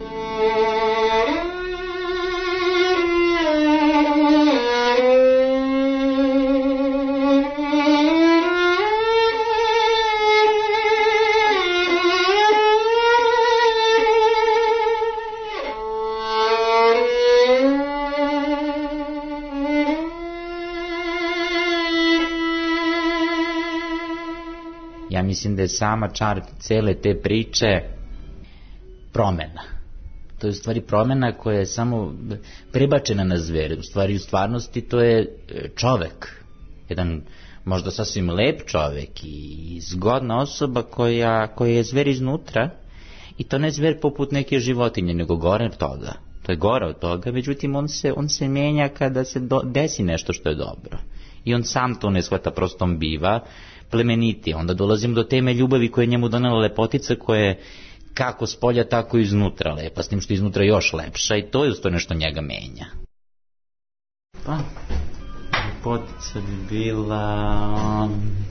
Speaker 20: Ja mislim da je sama čar cele te priče promena. To je u stvari promena koja je samo prebačena na zver. U stvari u stvarnosti to je čovek. Jedan možda sasvim lep čovek i zgodna osoba koja, koja je zver iznutra. I to ne zver poput neke životinje, nego gore od toga. To je gore od toga, međutim on se, on se menja kada se do, desi nešto što je dobro. I on sam to ne shvata, prosto on biva plemeniti. Onda dolazimo do teme ljubavi koja je njemu donela lepotica, koja je kako s polja, tako i iznutra lepa, s tim što je iznutra još lepša, i to je usto nešto njega menja. Pa, lepotica bi bila...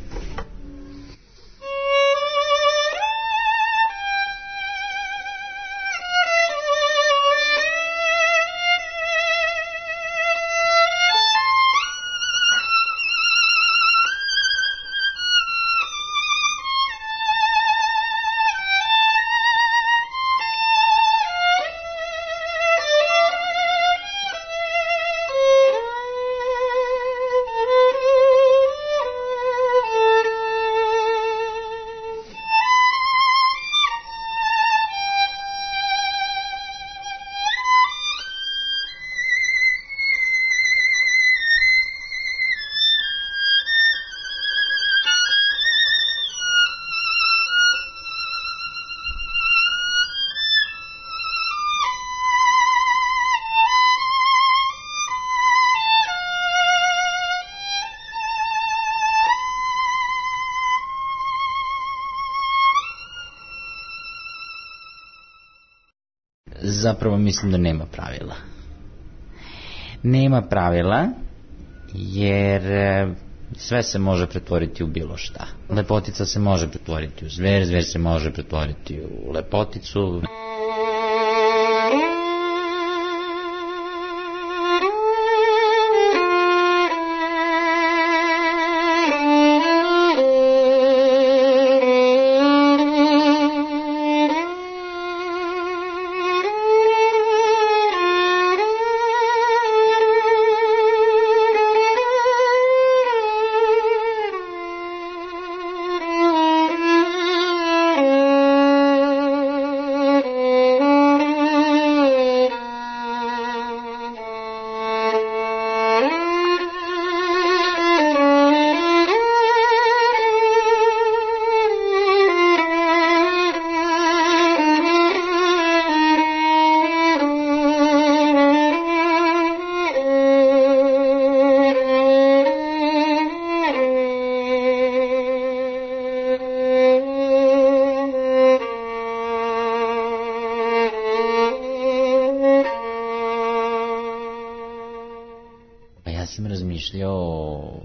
Speaker 20: Zapravo mislim da nema pravila. Nema pravila jer sve se može pretvoriti u bilo šta. Lepotica se može pretvoriti u zver, zver se može pretvoriti u lepoticu. Ja sam razmišljao o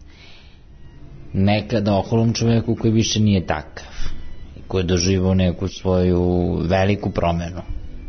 Speaker 20: nekada oholom čoveku koji više nije takav, koji je doživao neku svoju veliku promenu.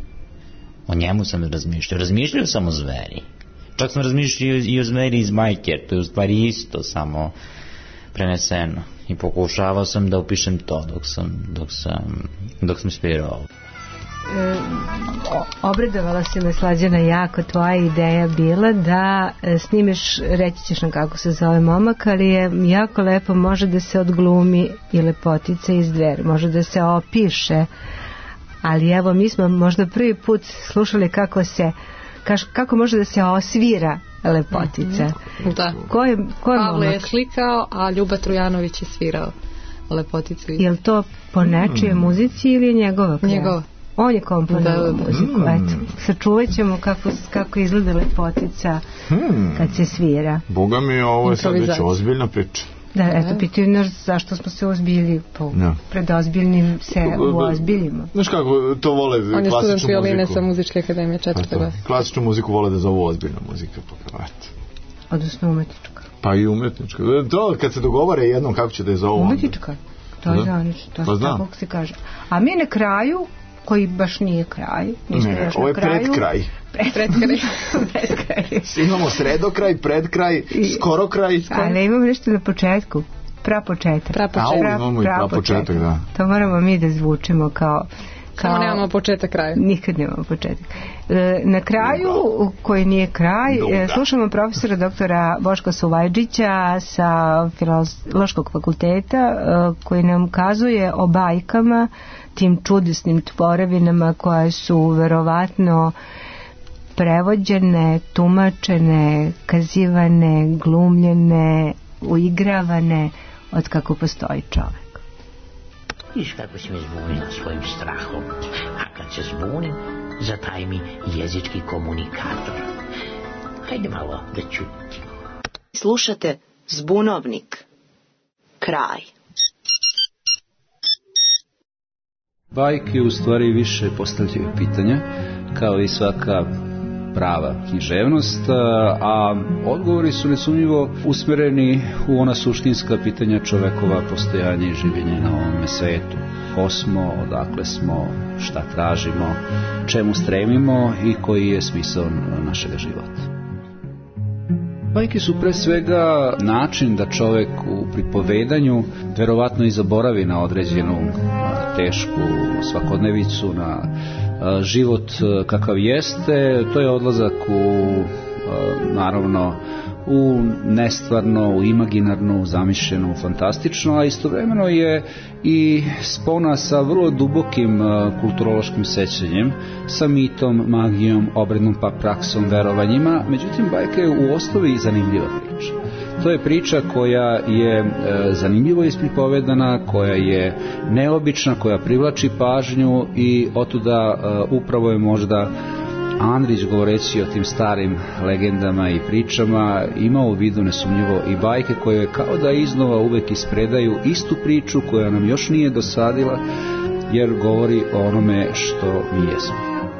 Speaker 20: O njemu sam razmišljao. Razmišljao sam o zveri. Čak sam razmišljao i o zveri iz Bajke, to je u stvari isto, samo preneseno. I pokušavao sam da opišem to dok sam, dok sam, dok sam svirao.
Speaker 5: E, obradovala se me, Slađana, jako tvoja ideja bila da e, snimiš, reći ćeš nam kako se zove momak, ali je jako lepo, može da se odglumi i lepotica iz Dveri, može da se opiše, ali evo mi smo možda prvi put slušali kako se kaš, kako može da se osvira lepotica.
Speaker 13: Mm-hmm. Da.
Speaker 5: Ko je, ko je
Speaker 13: Pavle
Speaker 5: momak?
Speaker 13: je slikao, a Ljuba Trujanović je svirao lepoticu.
Speaker 5: Je li to po nečije mm. muzici ili je njegova kraja?
Speaker 13: Njegova.
Speaker 5: On je komponovao
Speaker 13: da,
Speaker 5: muziku. Mm. Eto, sačuvat ćemo kako, kako izgleda lepotica hmm. kad se svira.
Speaker 6: Boga mi, ovo je sad već ozbiljna priča.
Speaker 5: Da, eto, pitaju nas zašto smo se ozbiljili, po, no. pred ozbiljnim se uozbiljimo.
Speaker 6: Znaš kako, to vole klasičnu muziku.
Speaker 13: On je student violine sa Muzičke akademije četvrte godine.
Speaker 6: Klasičnu muziku vole da zovu ozbiljna muzika, pa eto.
Speaker 5: Odnosno umetnička.
Speaker 6: Pa i umetnička. To kad se dogovore jednom kako će da je zovu.
Speaker 5: Umetnička, to je zvanično, to pa tako se kaže. A mi na kraju, koji baš nije kraj, nismo
Speaker 6: ne,
Speaker 5: još
Speaker 6: ovo je
Speaker 5: na kraju.
Speaker 6: pred kraj.
Speaker 5: Pred, pred kraj. pred kraj.
Speaker 6: Imamo sredokraj, pred kraj, skoro kraj.
Speaker 5: Ali imamo nešto na početku. Prapočetak.
Speaker 13: Prapočetak.
Speaker 6: A, imamo i prapočetak, da.
Speaker 5: To moramo mi da zvučimo kao... kao
Speaker 13: samo nemamo početak kraja.
Speaker 5: Nikad nemamo početak. E, na kraju, koji nije kraj, e, slušamo profesora doktora Boška Suvajđića sa Filološkog fakulteta, e, koji nam kazuje o bajkama, tim čudesnim tvorevinama koje su verovatno prevođene, tumačene, kazivane, glumljene, uigravane od kako postoji čovek.
Speaker 12: Viš kako si me zbunila svojim strahom, a kad se zbunim, zataj mi jezički komunikator. Hajde malo da čutim.
Speaker 4: Slušate Zbunovnik. Kraj.
Speaker 2: Bajke u stvari više postavljaju pitanja, kao i svaka prava književnost, a odgovori su nesumnjivo usmereni u ona suštinska pitanja čovekova postojanja i življenja na ovome svetu. Ko smo, odakle smo, šta tražimo, čemu stremimo i koji je smisao našeg života. Bajke su pre svega način da čovek u pripovedanju verovatno i zaboravi na određenu tešku svakodnevicu, na život kakav jeste. To je odlazak u, naravno, u nestvarno, u imaginarno, u zamišljeno, u fantastično, a istovremeno je i spona sa vrlo dubokim kulturološkim sećanjem, sa mitom, magijom, obrednom pa praksom, verovanjima. Međutim, bajka je u osnovi zanimljiva priča. To je priča koja je e, zanimljivo ispripovedana, koja je neobična, koja privlači pažnju i otuda e, upravo je možda Andrić, govoreći o tim starim legendama i pričama, imao u vidu nesumnjivo i bajke koje kao da iznova uvek ispredaju istu priču koja nam još nije dosadila, jer govori o onome što mi jesmo.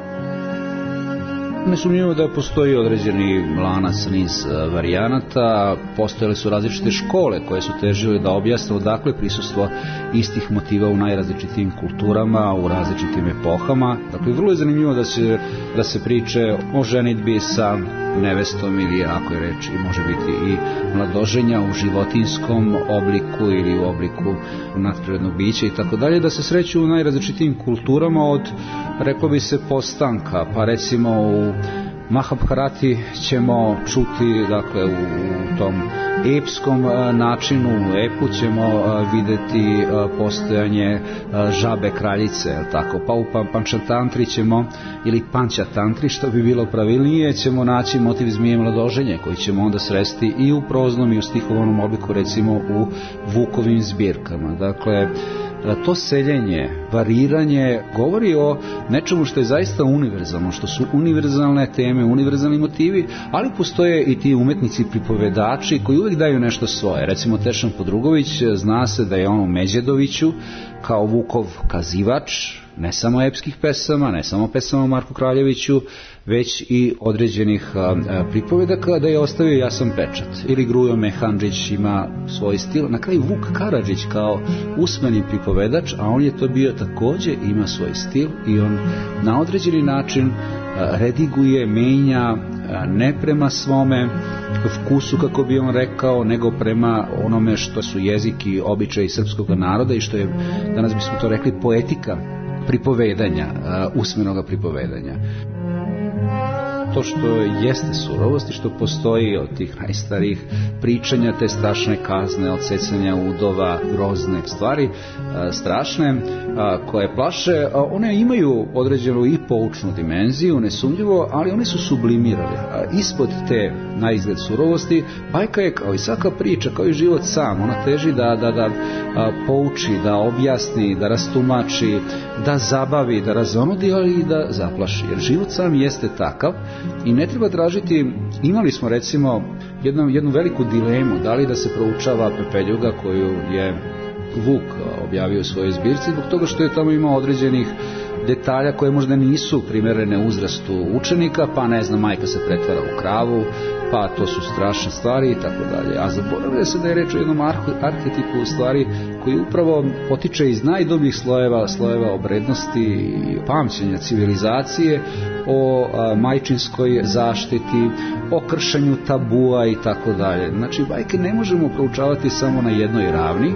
Speaker 2: Nesumnjivo da postoji određeni lanac, niz varijanata, postojale su različite škole koje su težile da objasne odakle prisustvo istih motiva u najrazličitijim kulturama, u različitim epohama. Dakle, vrlo je zanimljivo da se, da se priče o ženidbi sa nevestom ili, ako je reč, i može biti i mladoženja u životinskom obliku ili u obliku nadprirodnog bića i tako dalje, da se sreću u najrazličitijim kulturama od, reklo bi se, postanka, pa recimo u Mahabharati ćemo čuti, dakle, u tom epskom načinu, u epu ćemo videti postojanje žabe kraljice, tako, pa u Pančatantri ćemo, ili Pančatantri, što bi bilo pravilnije, ćemo naći motiv zmije mladoženje, koji ćemo onda sresti i u proznom i u stihovanom obliku, recimo u Vukovim zbirkama. Dakle, to seljenje, variranje govori o nečemu što je zaista univerzalno, što su univerzalne teme, univerzalni motivi, ali postoje i ti umetnici pripovedači koji uvijek daju nešto svoje. Recimo Tešan Podrugović, zna se da je on u Međedoviću kao Vukov kazivač ne samo epskih pesama, ne samo pesama o Marku Kraljeviću, već i određenih a, a, pripovedaka, da je ostavio jasan pečat. Ili Grujo Mehandžić ima svoj stil, na kraju Vuk Karadžić kao usmeni pripovedač, a on je to bio takođe, ima svoj stil i on na određeni način a, rediguje, menja, a, ne prema svome vkusu, kako bi on rekao, nego prema onome što su jezik i običaji srpskog naroda i što je, danas bismo to rekli, poetika pripovedanja, usmenoga pripovedanja. To što jeste surovost i što postoji od tih najstarijih pričanja, te strašne kazne, odsecanja udova, grozne stvari, strašne, koje plaše, one imaju određenu i poučnu dimenziju, nesumnjivo, ali one su sublimirale. Ispod te naizgled surovosti, bajka je kao i svaka priča, kao i život sam, ona teži da, da, da pouči, da objasni, da rastumači, da zabavi, da razonodi, ali i da zaplaši. Jer život sam jeste takav i ne treba tražiti, imali smo recimo jednu, jednu veliku dilemu, da li da se proučava Pepeljuga koju je Vuk objavio u svojoj zbirci, zbog toga što je tamo imao određenih detalja koje možda nisu primerene uzrastu učenika, pa ne znam, majka se pretvara u kravu, pa to su strašne stvari i tako dalje. A zaboravlja se da je reč o jednom arhetipu u stvari koji upravo potiče iz najdubljih slojeva, slojeva obrednosti i pamćenja civilizacije, o a, majčinskoj zaštiti, o kršenju tabua i tako dalje. Znači, bajke ne možemo proučavati samo na jednoj ravni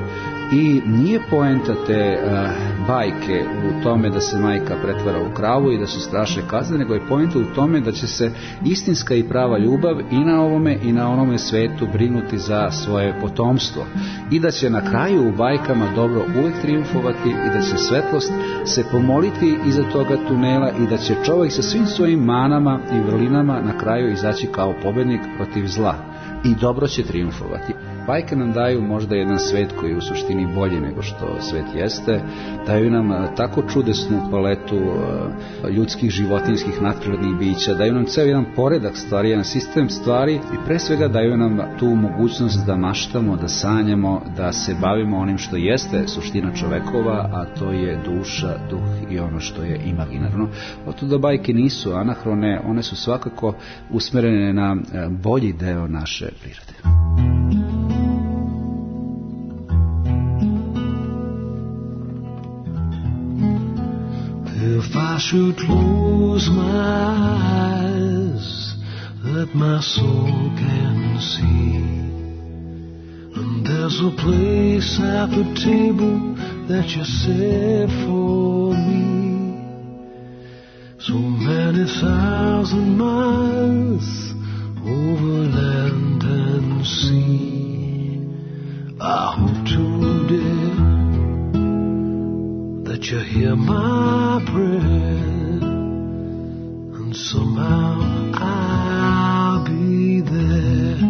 Speaker 2: i nije poenta te a, bajke u tome da se majka pretvara u kravu i da su strašne kazne, nego je poenta u tome da će se istinska i prava ljubav i na ovome i na onome svetu brinuti za svoje potomstvo i da će na kraju u bajkama dobro uvek triumfovati i da će svetlost se pomoliti iza toga tunela i da će čovjek sa svim svojim manama i vrlinama na kraju izaći kao pobednik protiv zla i dobro će triumfovati. Bajke nam daju možda jedan svet koji je u suštini bolji nego što svet jeste, daju nam tako čudesnu paletu ljudskih, životinjskih, nadprirodnih bića, daju nam ceo jedan poredak stvari, jedan sistem stvari i pre svega daju nam tu mogućnost da maštamo, da sanjamo, da se bavimo onim što jeste suština čovekova, a to je duša, duh i ono što je imaginarno. Oto da bajke nisu anahrone, one su svakako usmerene na bolji deo naše prirode.
Speaker 21: If I should close my eyes, that my soul can see, and there's a place at the table that you set for me, so many thousand miles over land and sea. I hope today that you hear my prayer, and somehow I'll be there.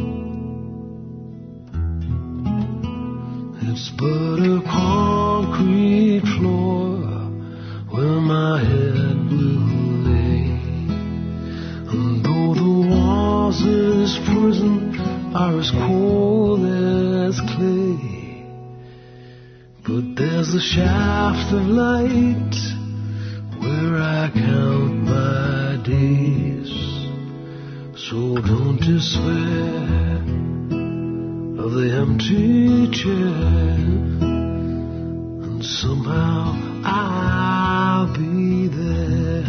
Speaker 21: It's but a concrete floor where my head will lay, and though the walls in this prison are as cold as clay, but there's a shaft of light where I count my days. So don't despair of the empty chair, and somehow I'll be there.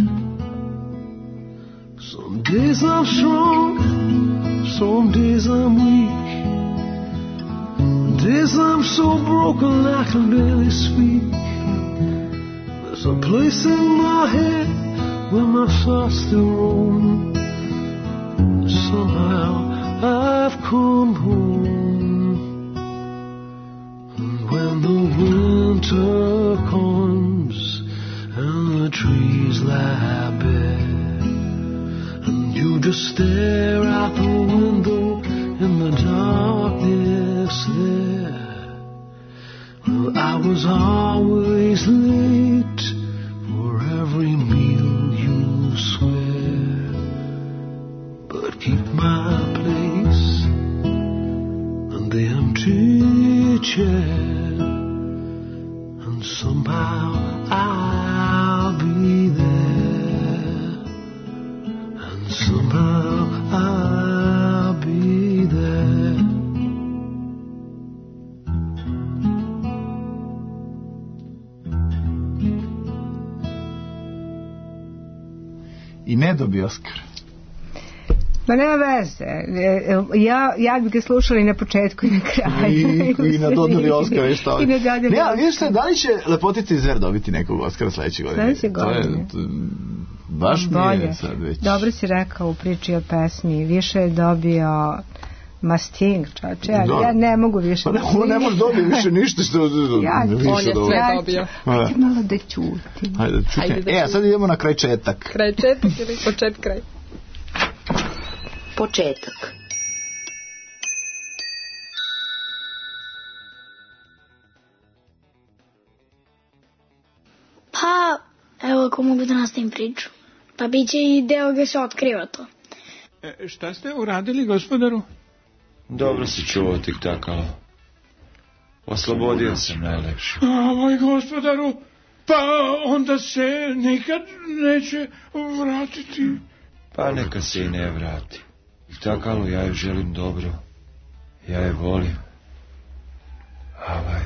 Speaker 21: Some days I'm strong, some days I'm weak, days I'm so broken I can barely speak. There's a place in my head where my thoughts still roam. Somehow I've come home. And when the winter comes and the trees lie bare, and you just stare out the window in the darkness there, well, I was always late for every meal you swear, but keep my place and the empty chair, and somehow I
Speaker 6: ne dobije Oskar?
Speaker 5: Ma nema veze. Ja, ja bi ga slušala i na početku i na kraju.
Speaker 6: I, i na dodali Oskara i šta.
Speaker 5: I na dodali
Speaker 6: ne, ali vidiš se, da li će Lepotica i zver dobiti nekog Oskara sledeće godine?
Speaker 5: Sledeće godine.
Speaker 6: To je, to, baš
Speaker 5: bolje.
Speaker 6: Nije sad već.
Speaker 5: Dobro si rekao u priči o pesmi. Više je dobio Masting, čače. Ja, ja ne mogu više.
Speaker 6: Pa ne, on ne može dobiti više ništa što
Speaker 5: ja,
Speaker 6: više
Speaker 13: on je sve dobio.
Speaker 5: Hajde malo da čutim.
Speaker 6: Hajde da čutim. E, a sad idemo na kraj četak.
Speaker 13: Kraj četak ili počet kraj?
Speaker 4: Početak.
Speaker 9: Pa, evo ako mogu da nastavim priču. Pa bit će i deo gde se otkriva to.
Speaker 8: E, šta ste uradili, gospodaru?
Speaker 11: Dobro si čuvao tik takalo. Oslobodio sam najlepši.
Speaker 8: A, moj gospodaru, pa onda se nikad neće vratiti.
Speaker 11: Pa neka se i ne vrati. Takalo, ja joj želim dobro. Ja je volim. Avaj.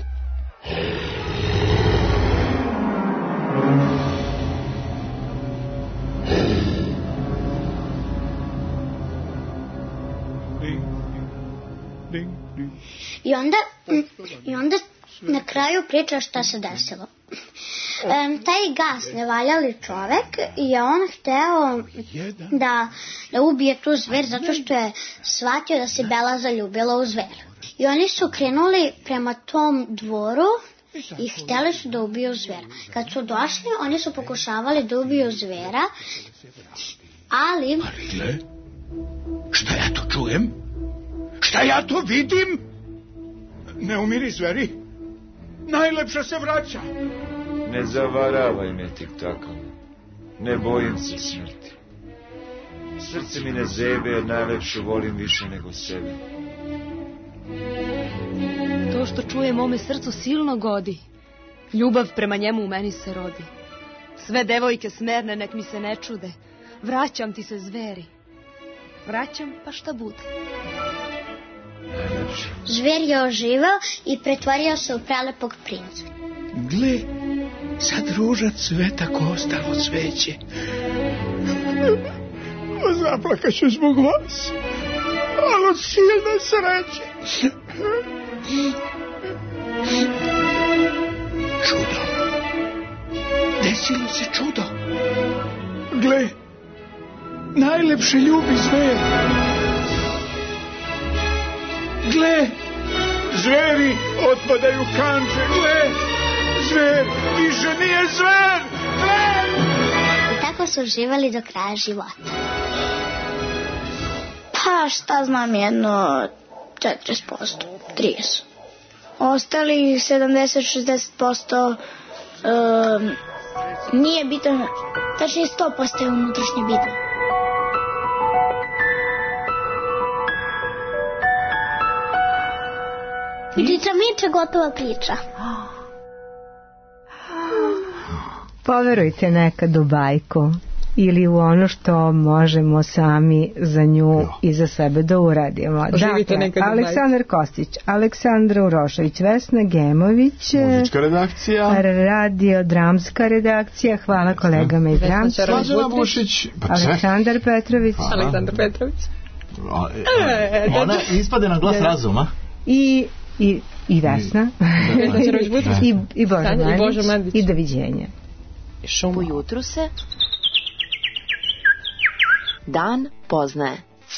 Speaker 10: I onda, i onda na kraju priča šta se desilo. Um, taj gas nevaljali čovek je on hteo da, da ubije tu zver zato što je shvatio da se Bela zaljubila u zver. I oni su krenuli prema tom dvoru i hteli su da ubiju zvera. Kad su došli, oni su pokušavali da ubiju zvera, ali...
Speaker 8: Ali gle, šta ja to čujem? Šta ja to vidim? Ne umiri zveri, najlepša se vraća.
Speaker 11: Ne zavaravaj me tik tako. Ne bojim se smrti. Srce mi ne zebe jer najlepše volim više nego sebe.
Speaker 7: To što čuje mome srcu silno godi. Ljubav prema njemu u meni se rodi. Sve devojke smerne nek mi se ne čude. Vraćam ti se zveri. Vraćam pa šta bude.
Speaker 11: Najlepše.
Speaker 10: Zver je oživao i pretvorio se u prelepog princa.
Speaker 8: Gle, sad ruža cveta ko ostalo cveće. Zaplakaću zbog vas, ali od silne sreće. Čudo. Desilo se čudo. Gle, najlepše ljubi zver. Gle, zveri otpadaju kanče. Gle, zver više nije zver. Gle!
Speaker 10: I tako su živali do kraja života.
Speaker 9: Pa šta znam, jedno četrdeset posto, trideset. Ostali sedamdeset do šezdeset posto um, nije bitno, tačnije sto posto je unutrašnje bitno.
Speaker 10: Dica Miče, gotova priča.
Speaker 5: Poverujte nekad u bajku ili u ono što možemo sami za nju i za sebe da uradimo.
Speaker 13: Oživite
Speaker 5: dakle, Aleksandar Kostić, Aleksandra Urošević, Vesna Gemović,
Speaker 6: muzička redakcija,
Speaker 5: radio dramska redakcija, hvala kolegama iz dramske, Aleksandar Petrović,
Speaker 13: Aleksandar Petrović,
Speaker 6: ona ispade na glas razuma
Speaker 5: i i i Vesna i i Boža Mandić i doviđenja.
Speaker 4: Po jutru se dan poznaje.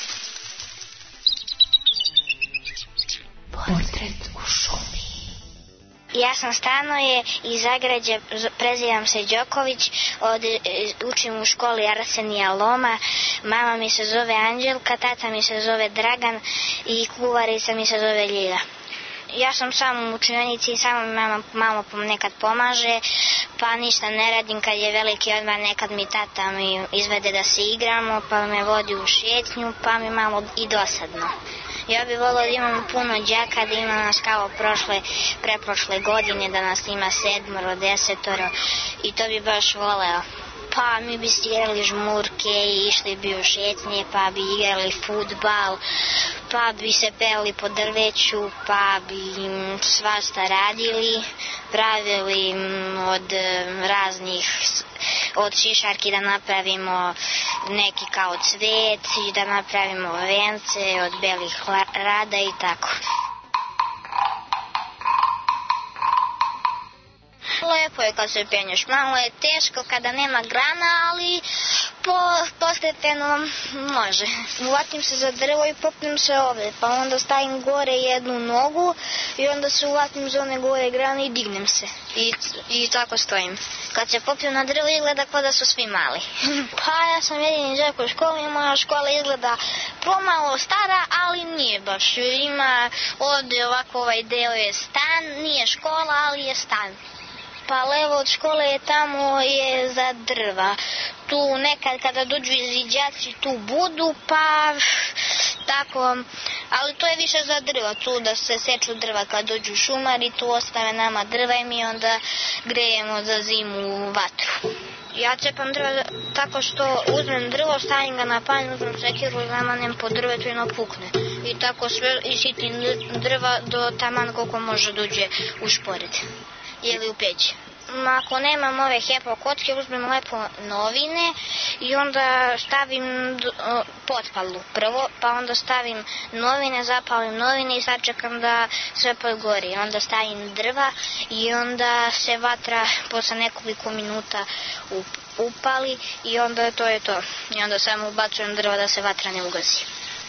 Speaker 10: Portret u šumi. Ja sam Stanoje iz Zagrađa, prezivam se Đoković, od, učim u školi Arsenija Loma, mama mi se zove Anđelka, tata mi se zove Dragan i kuvarica mi se zove Ljilja. Ja sam samo u učionici i samo mi mama, mama nekad pomaže, pa ništa ne radim kad je veliki odmah, nekad mi tata mi izvede da se igramo, pa me vodi u šetnju, pa mi malo i dosadno. Ja bih volio da imamo puno đaka, da ima nas kao prošle, preprošle godine, da nas ima sedmoro, desetoro i to bi baš voleo. Pa mi bi igrali žmurke i išli bi u šetnje, pa bi igrali fudbal, pa bi se peli po drveću, pa bi svašta radili, pravili od raznih od šišarki da napravimo neki kao cvet i da napravimo vence od belih rada i tako. Lepo je kad se penješ, malo je teško kada nema grana, ali po, postepeno može. Uvatim se za drvo i popnem se ovde, pa onda stavim gore jednu nogu i onda se uvatim za one gore grane i dignem se. I, i tako stojim. Kad se popnem na drvo izgleda kao da su svi mali. Pa ja sam jedini đak u školi i moja škola izgleda pomalo stara, ali nije baš. Ima ovde ovako ovaj deo je stan, nije škola, ali je stan. Pa levo od škole je tamo je za drva. Tu nekad kada dođu izviđaci tu budu, pa tako, ali to je više za drva, tu da se seču drva kad dođu šumari, tu ostave nama drva i mi onda grejemo za zimu vatru. Ja cepam drva tako što uzmem drvo, stavim ga na panj, uzmem sekiru, zamanem po drvetu i napukne. I tako sve isitim drva do taman koliko može dođe u špored ili u peć. Ako nemam ove hepo kocke, uzmem lepo novine i onda stavim potpalu prvo, pa onda stavim novine, zapalim novine i sačekam da sve podgori. Onda stavim drva i onda se vatra posle nekoliko minuta upali i onda to je to. I onda samo ubacujem drva da se vatra ne ugasi.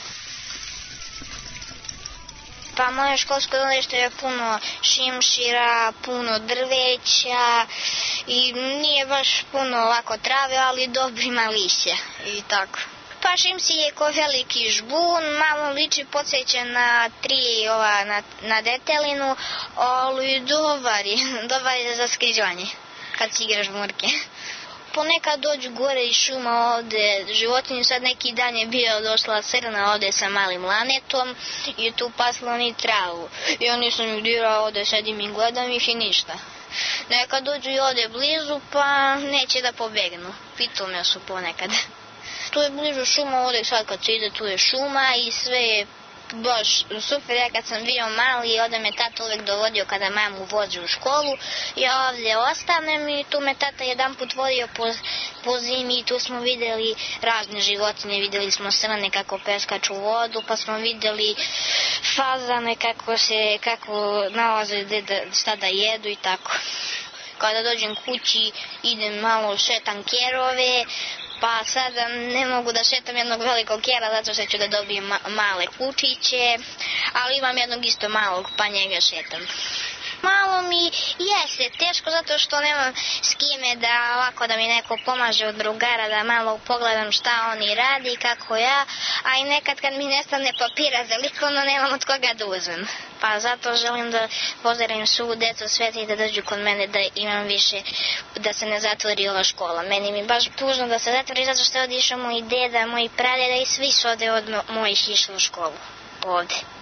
Speaker 10: Pa moje školsko dvorište je puno šimšira, puno drveća i nije baš puno ovako trave, ali dobro ima lišća i tako. Pa Šimsi je ko veliki žbun, malo liči podsjećan na tri, ova, na, na detelinu, ali dobar je, dobar je za skrižanje kad si igraš murke. Ponekad dođu gore iz šuma ovde životinje, sad neki dan je bio došla srna ovde sa malim lanetom i tu pasla oni travu. I oni sam ih dirao ovde, sedim i gledam ih i ništa. Nekad dođu i ovde blizu pa neće da pobegnu, pitume su ponekad. Tu je blizu šuma, ovde sad kad se ide tu je šuma i sve je baš super. Ja kad sam bio mali, ovde me tata uvek dovodio kada mamu vozi u školu, ja ovde ostanem i tu me tata jedan put vodio po, po zimi i tu smo videli razne životine, videli smo srne kako peskaču u vodu, pa smo videli fazane kako se, kako nalaze da, šta da jedu i tako. Kada dođem kući, idem malo šetam kerove, pa sada ne mogu da šetam jednog velikog kera zato što ću da dobijem ma male kučiće, ali imam jednog isto malog pa njega šetam. Malo mi jeste teško zato što nemam s kime da ovako da mi neko pomaže od drugara da malo pogledam šta oni radi kako ja, a i nekad kad mi nestane papira za likovno nemam od koga da uzmem. Pa zato želim da pozdravim svu decu sveta i da dođu kod mene da imam više, da se ne zatvori ova škola. Meni mi baš tužno da se zatvori zato što je ovdje išao moj deda, moj pradeda i svi su ovdje od mojih išli u školu ovdje.